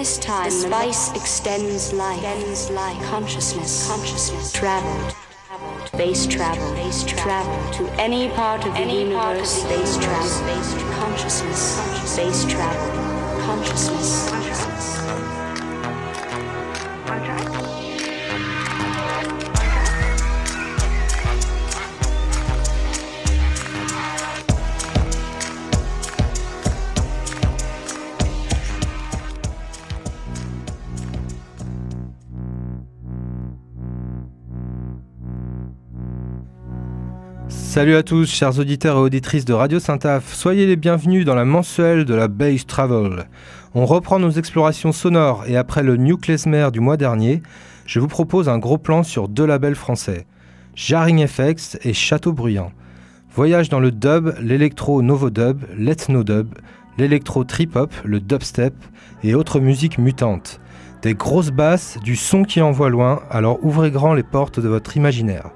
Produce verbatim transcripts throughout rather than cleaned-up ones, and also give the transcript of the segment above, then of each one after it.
this time, the spice extends life, extends life. Consciousness, consciousness, traveled, space travel, space travel to any part of the any universe, space travel, space consciousness, space travel, consciousness. consciousness. Salut à tous, chers auditeurs et auditrices de Radio Saint-Aph, soyez les bienvenus dans la mensuelle de la Bass Travel. On reprend nos explorations sonores et après le New Klezmer du mois dernier, je vous propose un gros plan sur deux labels français, Jarring F X et Château Bruyant. Voyage dans le dub, l'électro novo-dub, l'ethno-dub, l'électro trip-hop, le dubstep et autres musiques mutantes. Des grosses basses, du son qui envoie loin, alors ouvrez grand les portes de votre imaginaire.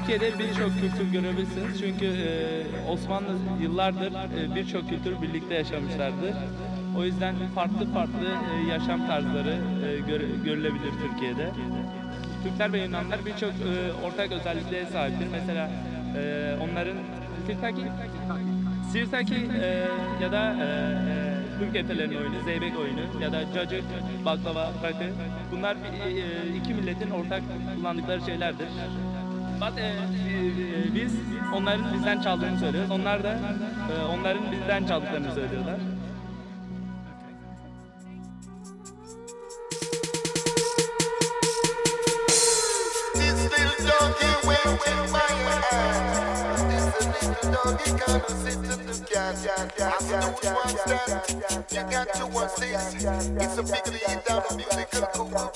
Türkiye'de birçok kültür görebilirsiniz çünkü e, Osmanlı yıllardır e, birçok kültür birlikte yaşamışlardır. O yüzden farklı farklı e, yaşam tarzları e, gör- görülebilir Türkiye'de. Türkler ve Yunanlar birçok e, ortak özelliklere sahiptir. Mesela e, onların Sirtaki, Sirtaki e, ya da e, e, Türk efelerinin oyunu, zeybek oyunu ya da cacık, baklava, rakı. Bunlar e, e, iki milletin ortak kullandıkları şeylerdir. But, e, e, e, biz onların bizden çaldığını söylüyoruz. Onlar da e, onların bizden çaldıklarını söylüyorlar. Doggy gonna sit in the cat. After one step, you got to watch this. It's a big lead down a musical cool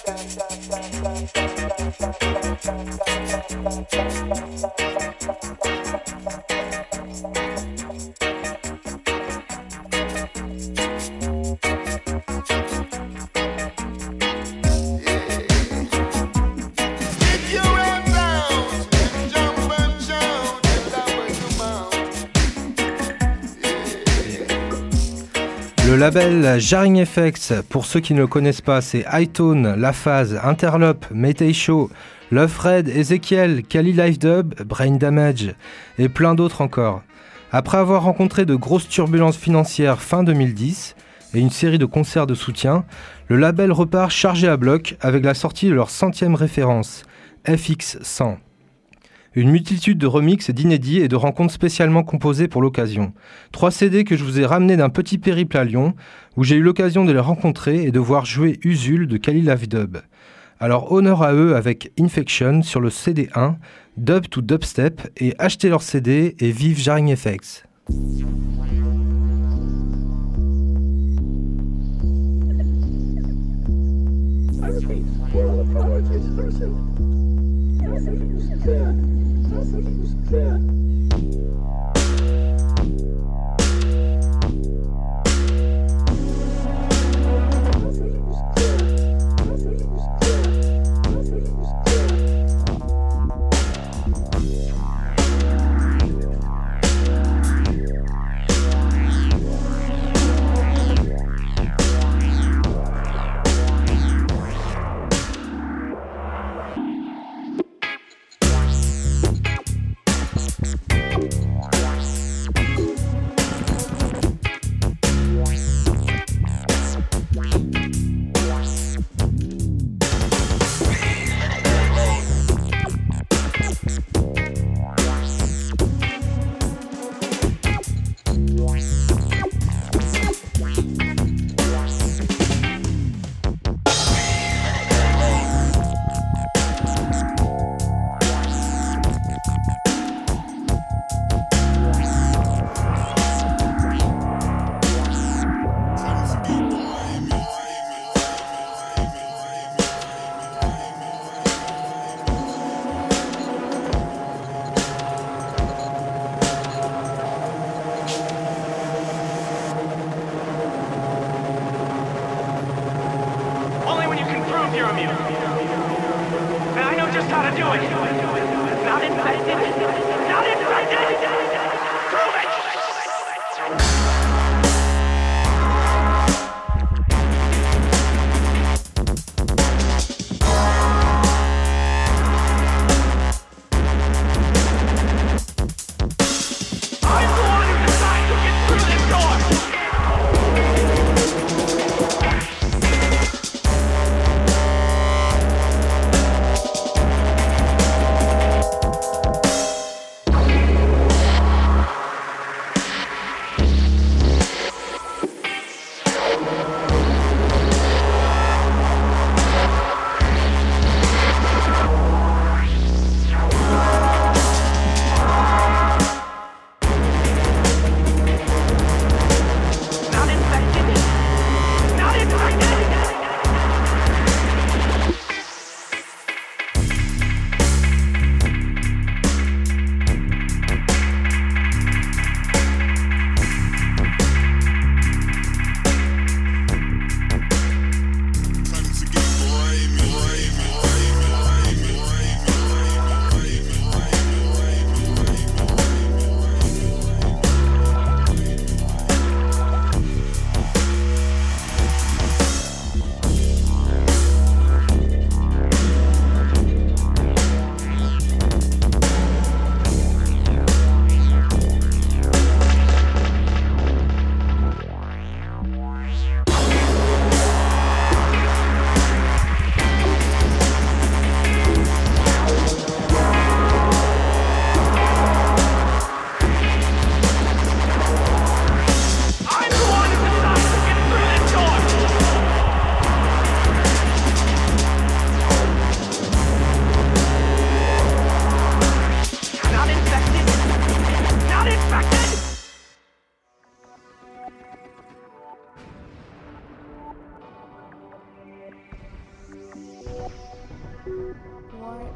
Le label Jarring F X, pour ceux qui ne le connaissent pas, c'est Hightone, La Phase, Interlope, Mayday Show, Love Red, Ezekiel, Kali Live Dub, Brain Damage et plein d'autres encore. Après avoir rencontré de grosses turbulences financières fin deux mille dix et une série de concerts de soutien, le label repart chargé à bloc avec la sortie de leur centième référence, F X cent. Une multitude de remixes et d'inédits et de rencontres spécialement composées pour l'occasion. Trois C D que je vous ai ramenés d'un petit périple à Lyon, où j'ai eu l'occasion de les rencontrer et de voir jouer Usul de Kali Live Dub. Alors honneur à eux avec Infection sur le C D un, Dub to Dubstep, et achetez leur C D et vive Jarring F X.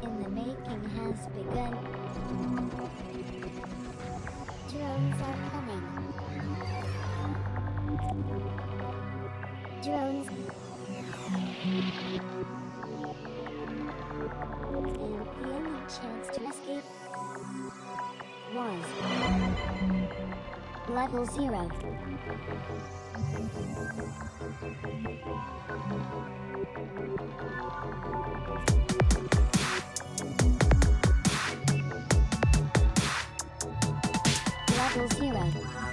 in the making has begun. Drones are coming. Drones. And the only chance to escape was level zero. Level zero.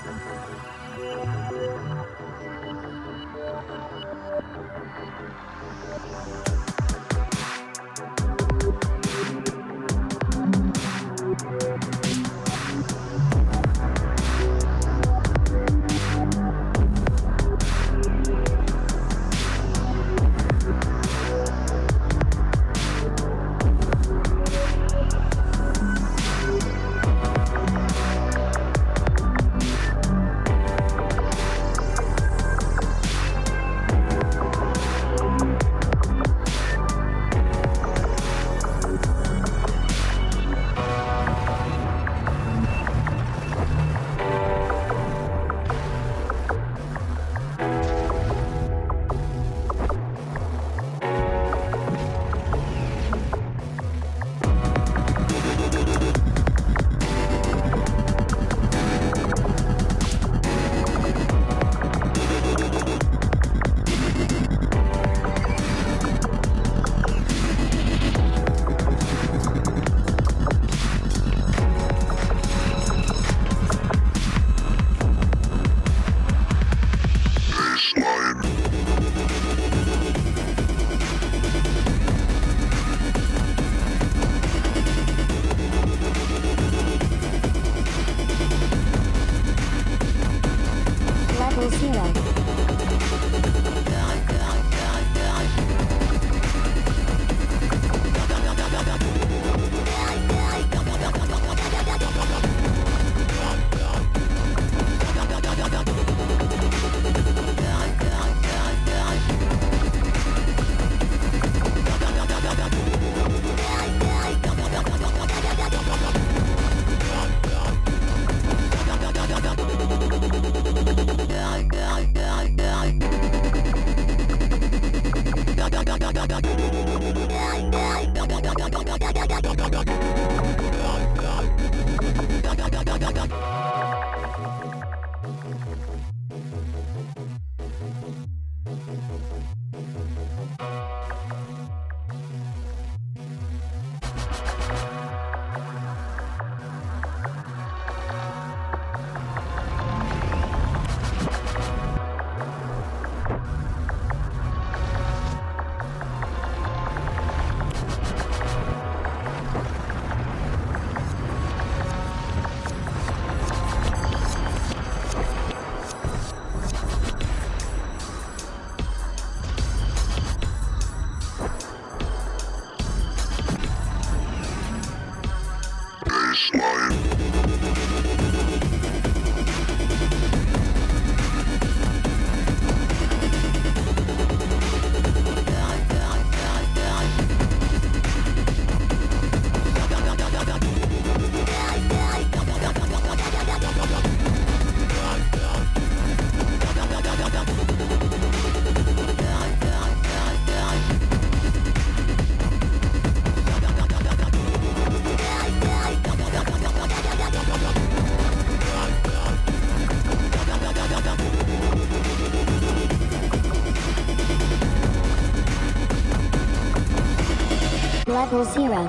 Level zero.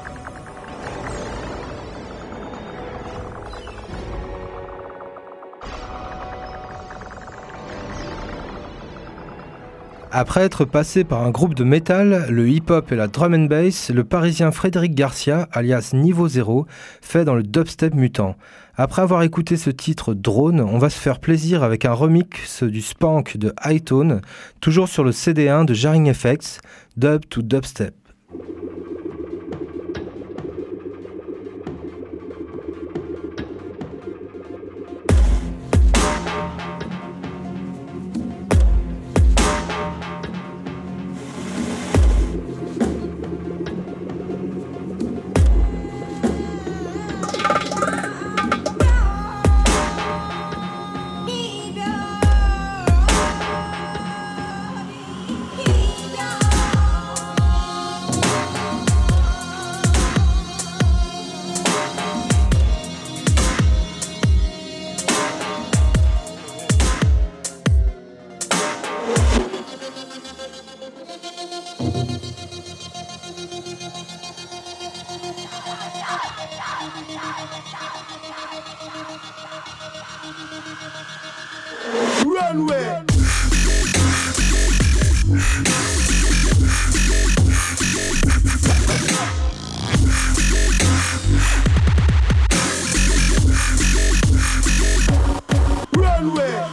Après être passé par un groupe de métal, le hip-hop et la drum and bass, le parisien Frédéric Garcia, alias Niveau Zéro, fait dans le dubstep mutant. Après avoir écouté ce titre Drone, on va se faire plaisir avec un remix du Spank de Hightone, toujours sur le C D un de Jarring F X, Dub to Dubstep. Runway. Runway.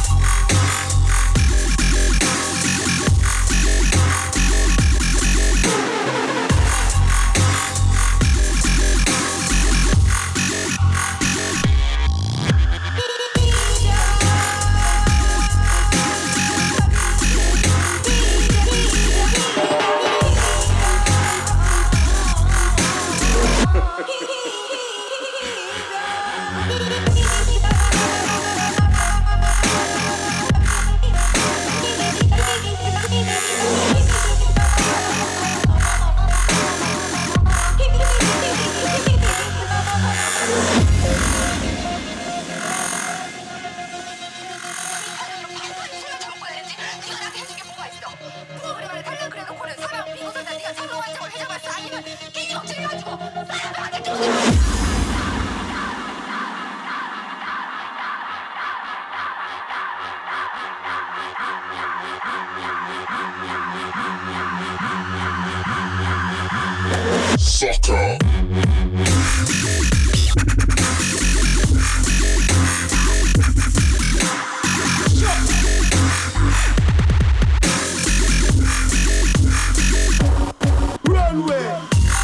Sucker. Runway.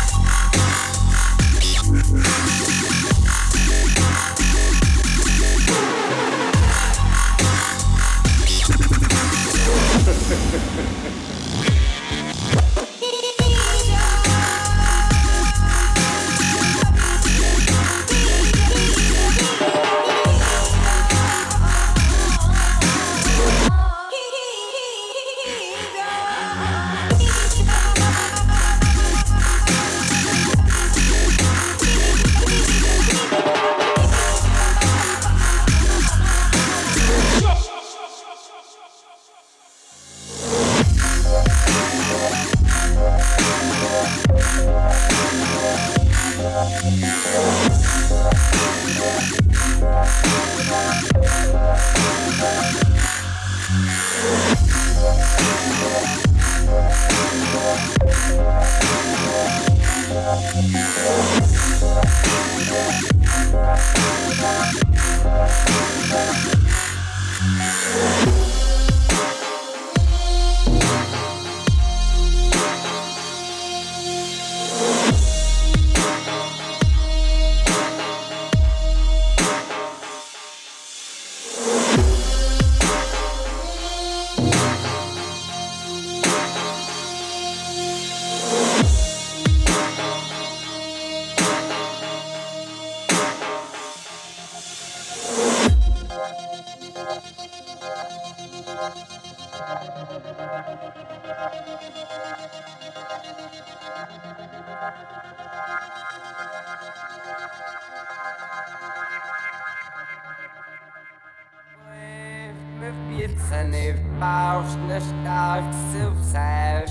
If baust ne stark silfsel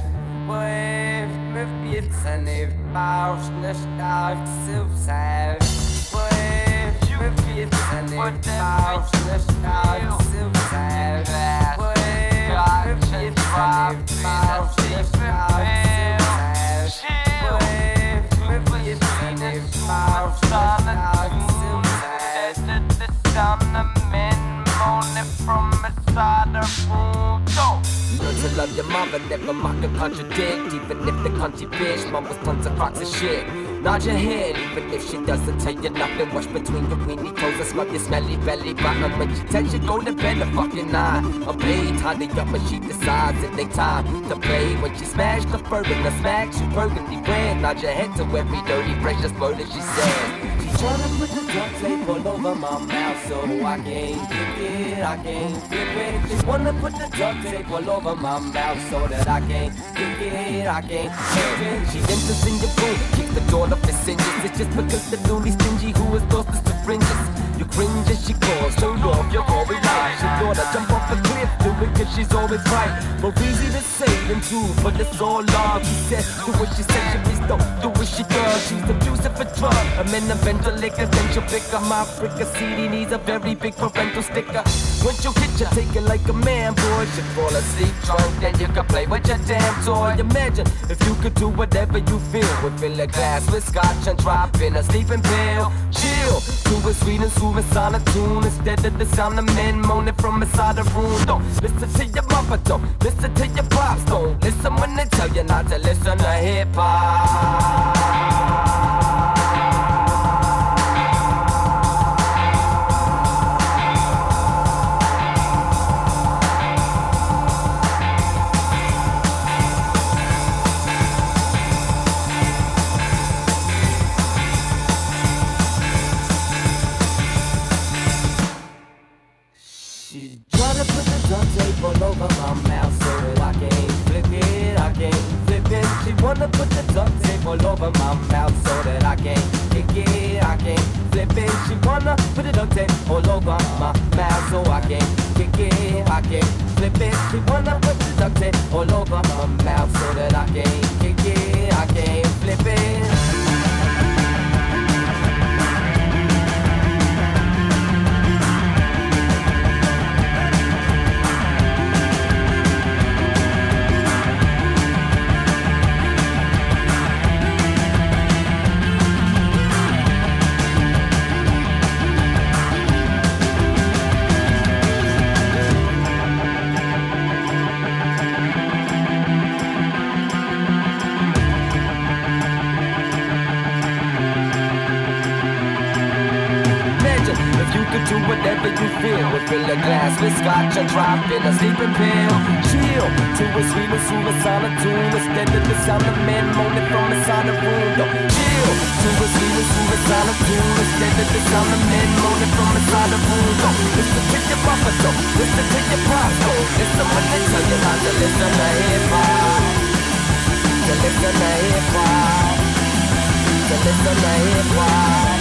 Wave me bitsen if baust ne stark silfsel Wave me bitsen if baust ne stark silfsel Wave me bitsen if baust ne stark silfsel Wave me bitsen if baust ne stark silfsel The sun of men moaning from inside her room door. Learn to love your mother, never mock or contradict. Even if the country bitch mumbles tons of rocks and shit. Nod your head, even if she doesn't tell you nothing. Wash between your weenie toes and scrub your smelly belly button. When she tells you go to bed, a fucking eye. A blade honey up when she decides it ain't time to play. When she smashed the bourbon, the smack, she burgundy red. Nod your head to every dirty precious word that she said. Tryna put the duct tape all over my mouth so I can't kick it, I can't flip it. They wanna put the duct tape all over my mouth so that I can't kick it, I can't flip it. She enters in your room, kicks the door off the hinges. It's just because the loony stingy who is lost to fringes. You cringe as she calls, turn off your glory light. She thought I'd jump off the cliff, do it cause she's always right. More easy to say than do, but it's all love. She said, do what she says, she please don't do what she does. She's abusive for trunk. I'm in the vendor liquor, then she'll pick up my Africa C D needs a very big parental sticker. Once you get you, take it like a man, boy. Should fall asleep drunk, then you can play with your damn toy. Imagine if you could do whatever you feel. We fill a glass with scotch and drop in a sleeping pill. Chill, to a sweet and soothing silent tune. Instead of the sound of men moaning from inside the room. Don't listen to your mother, don't listen to your pops. Don't listen when they tell you not to listen to hip-hop. All over my mouth so that I can't flip it, I can't flip it. She wanna put the duct tape all over my mouth so that I can't kick it, I can't flip it. She wanna put the duct tape all over my mouth so I can't kick it, I can't flip it. She wanna put the duct tape all over my mouth so that I can't kick it, I can't flip it. Do whatever you feel. We fill a glass with scotch and drop in a sleeping pill. Chill to a sweet and soothing silent tune. Instead of the sound of men moaning from inside the room. Don't chill to a sweet and soothing silent tune. Instead of the sound of men moaning from inside the room. Don't listen to your mother, don't listen to your pops. Don't listen when they tell you not to listen to hip-hop. To listen to hip-hop. To listen to hip-hop.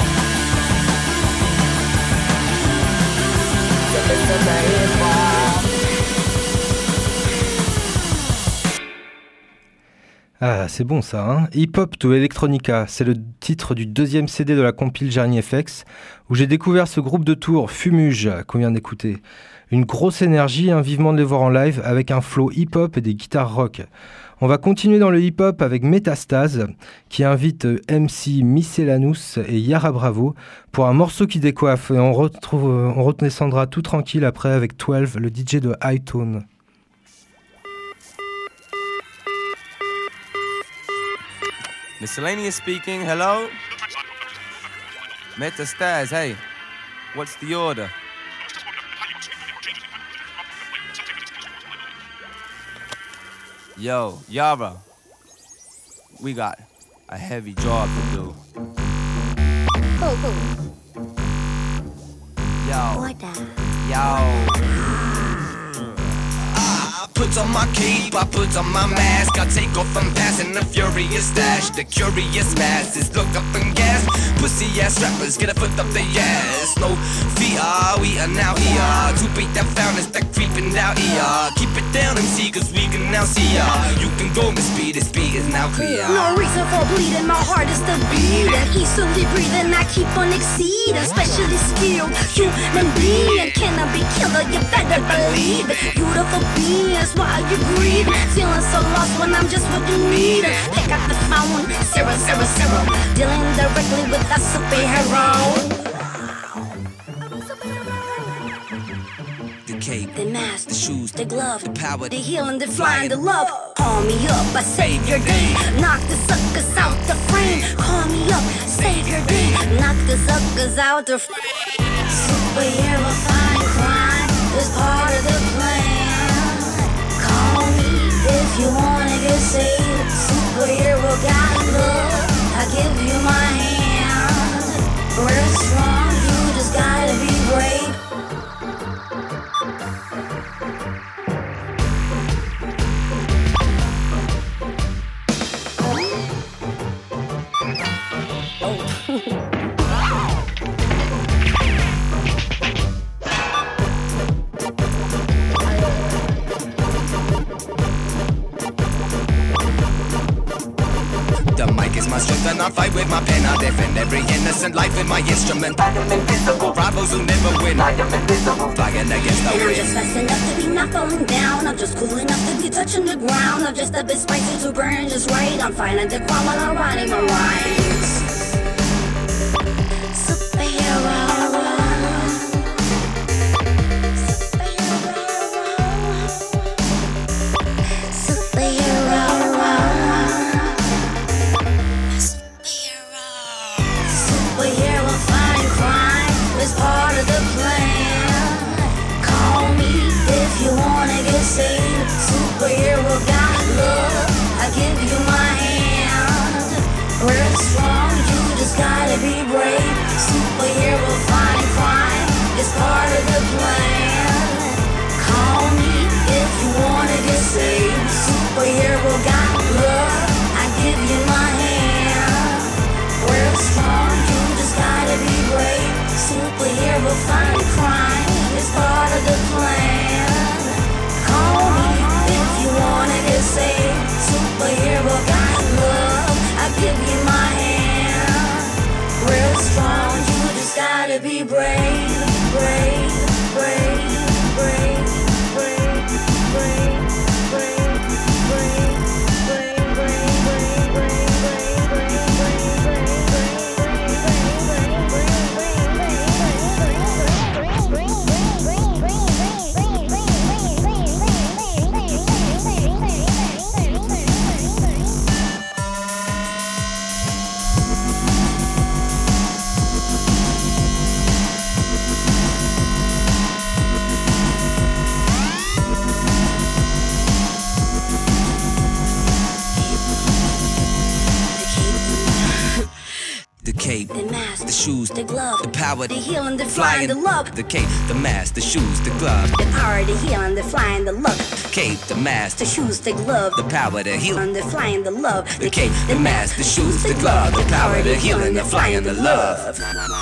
Ah, c'est bon ça, hein. Hip Hop to Electronica, c'est le titre du deuxième C D de la compile Journey F X, où j'ai découvert ce groupe de Tours, Fumuge, qu'on vient d'écouter. Une grosse énergie, hein, vivement de les voir en live, avec un flow hip-hop et des guitares rock. On va continuer dans le hip-hop avec Métastase, qui invite M C Miscellaneous et Yara Bravo pour un morceau qui décoiffe. Et on, retrouve, on redescendra tout tranquille après avec douze, le D J de High Tone. Miscellaneous speaking, hello? Metastase, hey, what's the order? Yo, Yara, we got a heavy job to do. Cool, cool. Yo, Order. yo. I put on my cape, I put on my mask. I take off, I'm passing the furious dash. The curious masses look up and gas. Pussy ass rappers get a foot up their ass. No fear, we are now here to beat that fountains that creeping out here. Keep it down, M C, cause we can now see ya. You can go, Miss Speed, this beat is now clear. No reason for bleeding, my heart is still beating. Easily breathing, I keep on exceeding. Specially skilled, human being. Can I be killer? You better believe it. Beautiful beings, while you breathe. Feeling so lost when I'm just what you need. Pick up the phone, zero, zero, zero. Dealing directly with a superhero. The cape, The mask, the shoes, the glove, the power, the healing, the flying, the love. Call me up, I save your day. Knock the suckers out the frame. Call me up, save your day. Knock the suckers out the frame. Superhero fight crime is part of the plan. Call me if you wanna get saved. Superhero got love, I give you my hand. Real strong, you just gotta be brave. the mic is my strength, and I fight with my pen. I defend every innocent life with my instrument. I am invisible. Rivals who never win. I am invisible. Flying against the And I'm wind. just fast enough to be not falling down. I'm just cool enough to be touching the ground. I'm just a bit spicy to burn just right. I'm finding the calm while I'm writing my rhymes. Superhero. It's part of the plan. Call me if you wanna get saved. Superhero got love, I give you my hand. Real strong, you just gotta be brave. Superhero fighting crime, it's part of the plan. Call me if you wanna get saved. Superhero got love, I give you my hand. Real strong, you just gotta be brave. Superhero fighting crime is part of the plan. Call me if you wanna get saved. Superhero got love, I give you my hand. Real strong, you just gotta be brave, brave, brave, brave, brave, brave, brave, brave, brave, brave, brave, The cape, the mask, the shoes, the glove, the power, the healing, the flying, the love. The cape, the mask, the shoes, the glove. The power, the healing, the flying, the love. Cape, the mask, The shoes, the glove. the power, the healing. And the flying, the love. The cape, the mask, the shoes, the glove. The power, the healing, the flying, the love.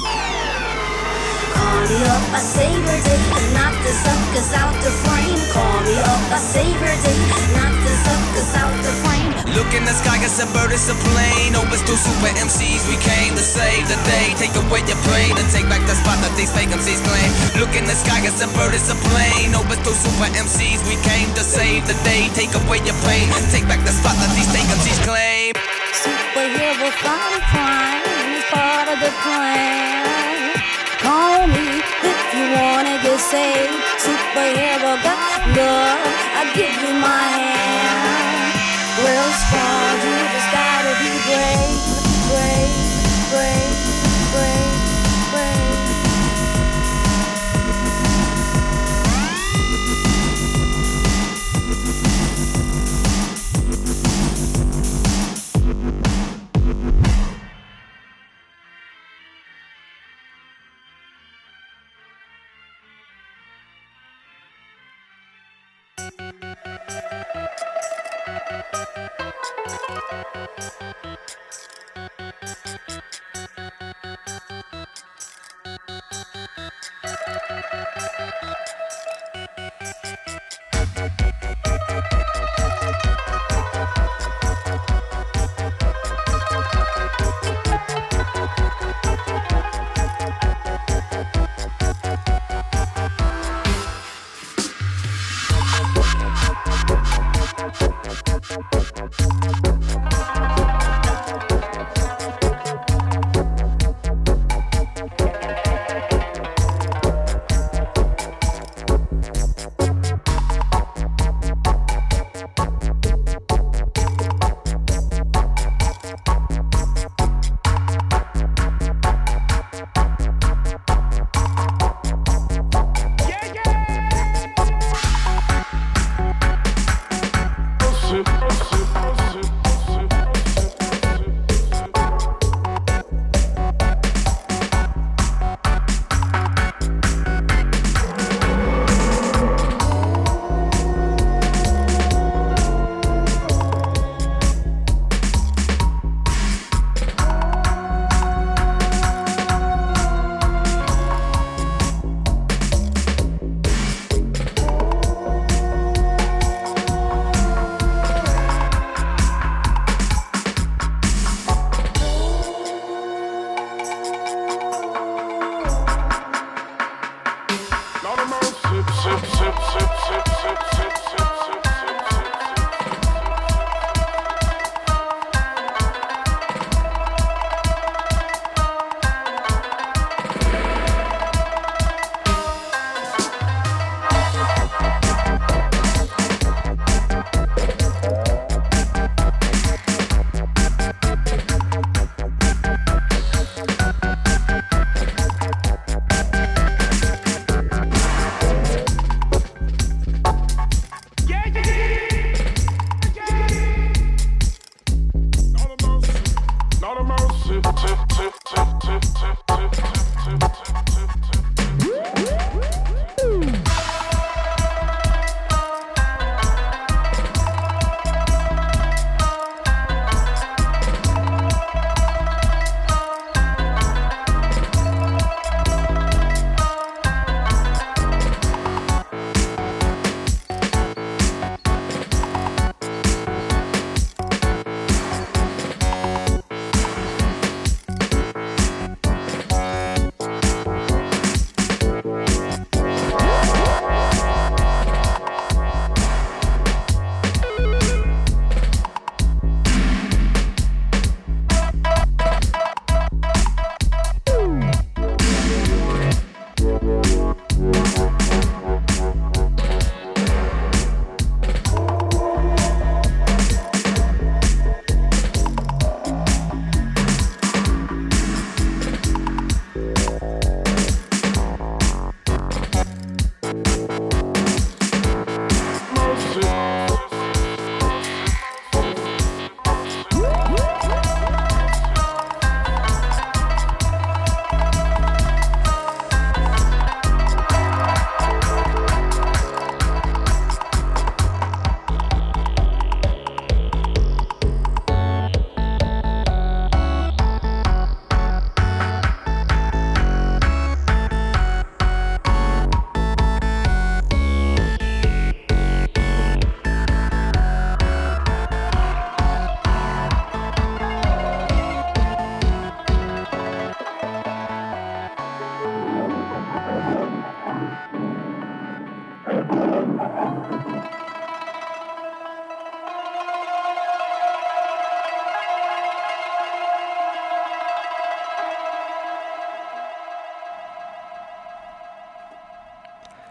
Call me up, I save her day. Knock the suckers out the frame. Call me up, I save her day. Knock the suckers out the frame. Look in the sky, it's a bird, it's a plane. Oh, it's two super M Cs, we came to save the day. Take away your plane and take back the spot that these fake M Cs claim. Look in the sky, it's a bird, it's a plane. Oh, it's two super M Cs, we came to save the day. Take away your plane and take back the spot that these fake M Cs claim. Superhero fighting crime is part of the plan. Call me if you wanna get saved. Superhero got love, I give you my hand. Real strong, you just gotta be brave, brave, brave, brave, brave.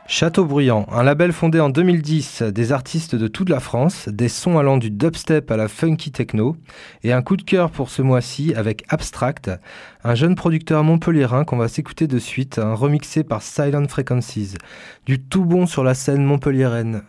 Château Bruyant, un label fondé en deux mille dix, des artistes de toute la France, des sons allant du dubstep à la funky techno, et un coup de cœur pour ce mois-ci avec Abstract, un jeune producteur montpelliérain qu'on va s'écouter de suite, un remixé par Silent Frequencies, du tout bon sur la scène montpelliéraine.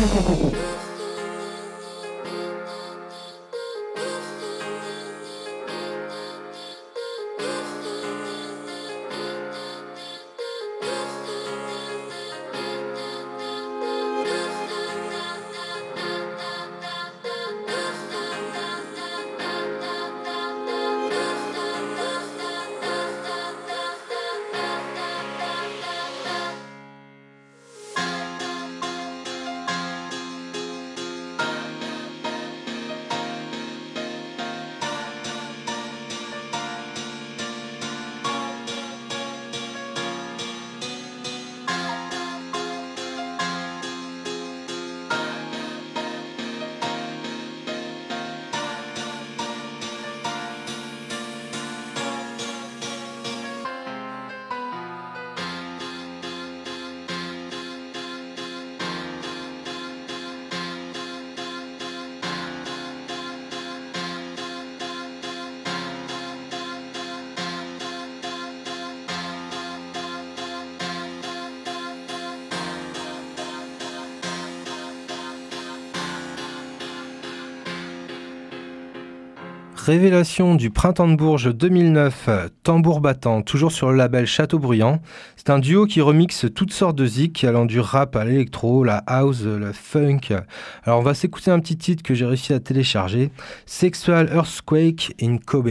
Révélation du Printemps de Bourges deux mille neuf, Tambour battant, toujours sur le label Châteaubriand. C'est un duo qui remixe toutes sortes de zik, allant du rap à l'électro, la house, le funk. Alors on va s'écouter un petit titre que j'ai réussi à télécharger, Sexual Earthquake in Kobe.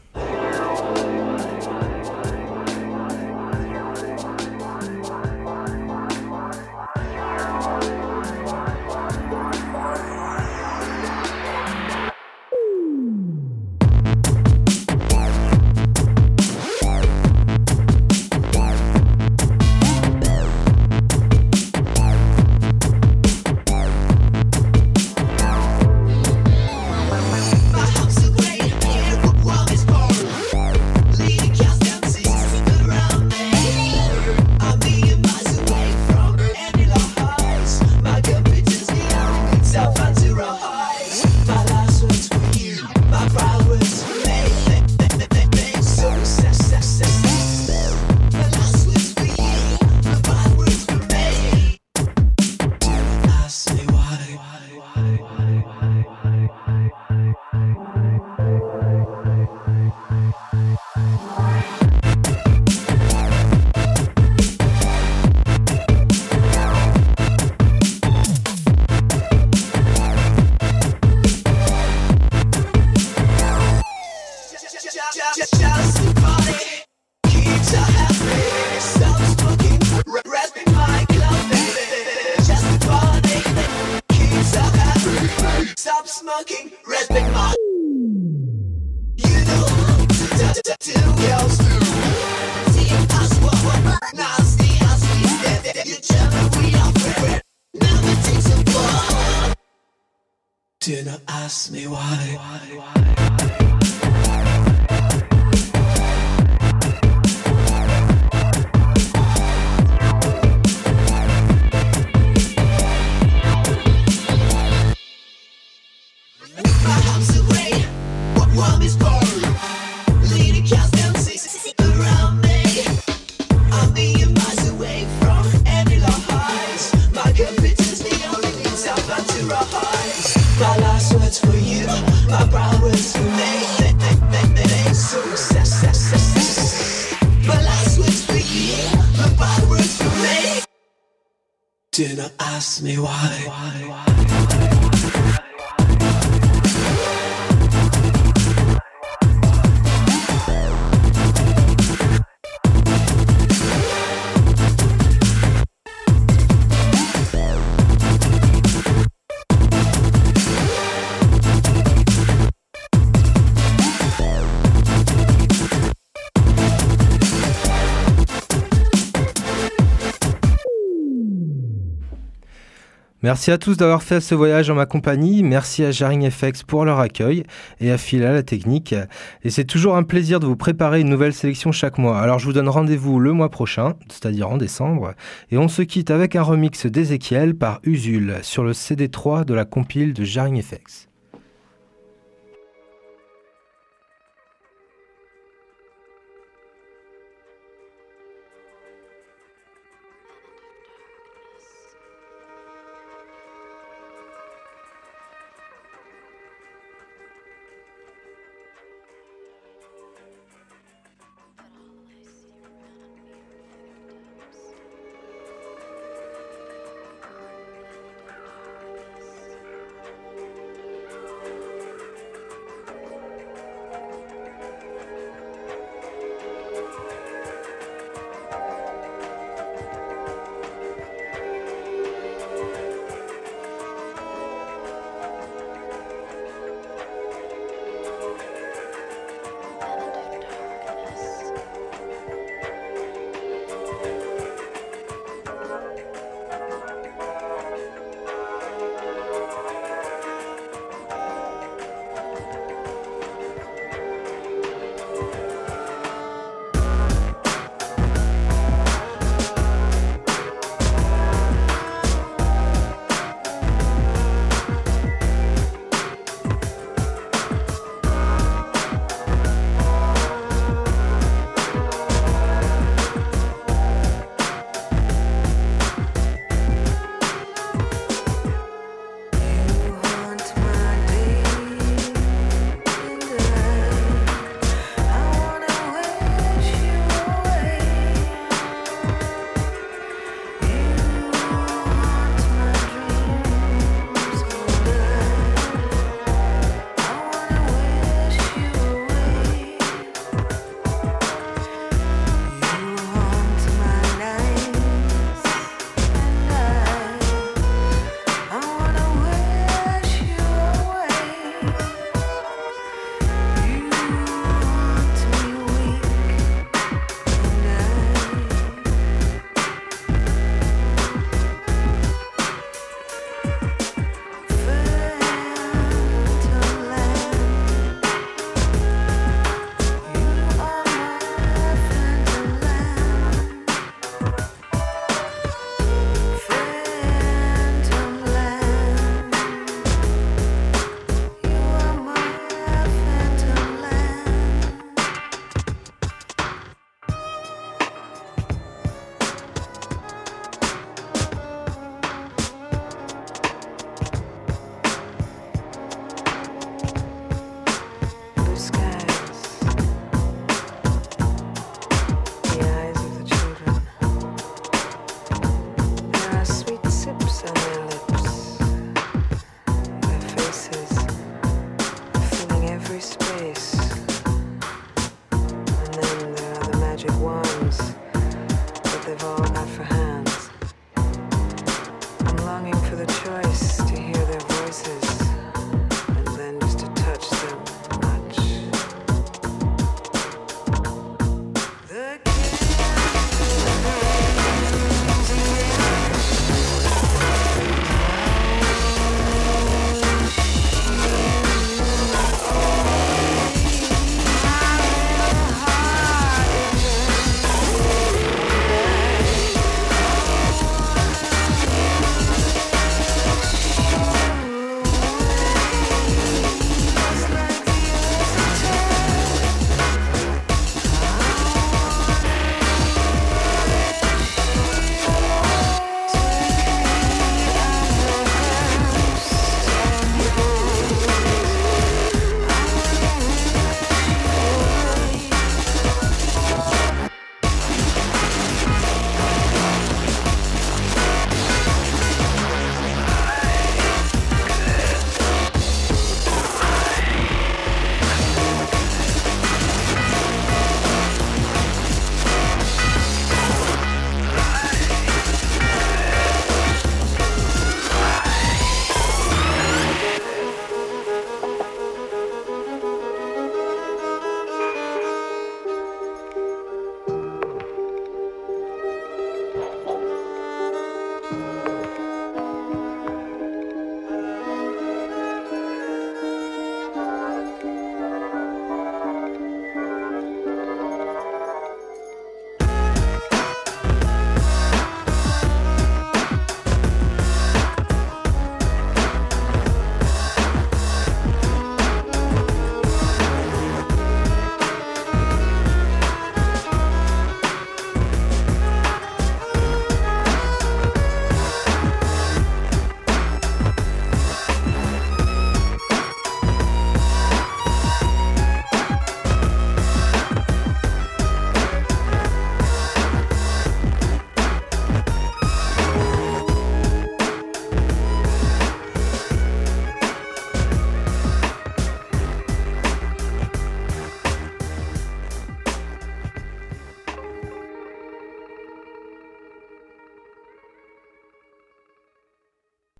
Do not ask me why. My last words for you, my proud words for me. Success. My last words for you, my proud words for me. Do not ask me why. Merci à tous d'avoir fait ce voyage en ma compagnie, merci à Jarring F X pour leur accueil et à Phil à la technique. Et c'est toujours un plaisir de vous préparer une nouvelle sélection chaque mois. Alors je vous donne rendez-vous le mois prochain, c'est-à-dire en décembre, et on se quitte avec un remix d'Ezekiel par Usul sur le C D trois de la compile de Jarring F X.